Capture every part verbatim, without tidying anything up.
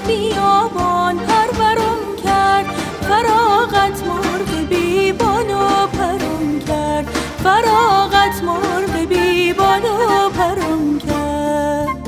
بیابان پرورم کرد، فراغت مرغ بی بال و پرم کرد، فراغت مرغ بی بال و پرم کرد.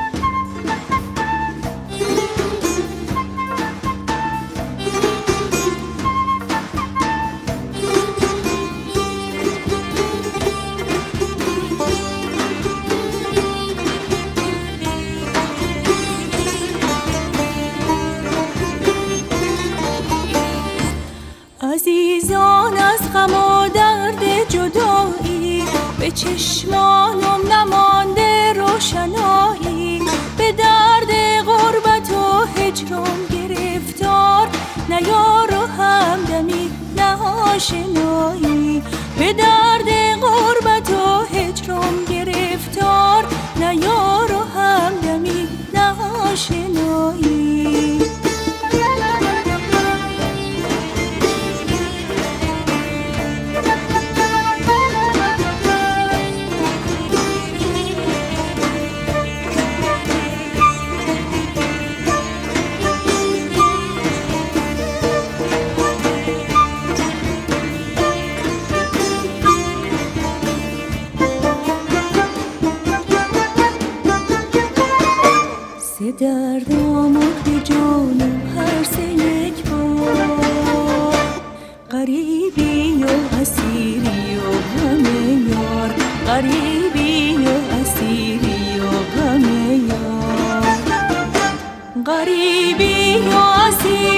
عزیزان از غم و درد جدایی، به چشمانم نمانده روشنایی، به درد غربت و هجرم گرفتار، نه یار و همدمی نه آشنایی، به درد غربت و هجرم گرفتار، نه یار و همدمی نه آشنایی. سه درد آمد به جانم هر سه یک بار، غریبی و اسیری و غم یار، غریبی و اسیری و غم یار، غریبی و اسیری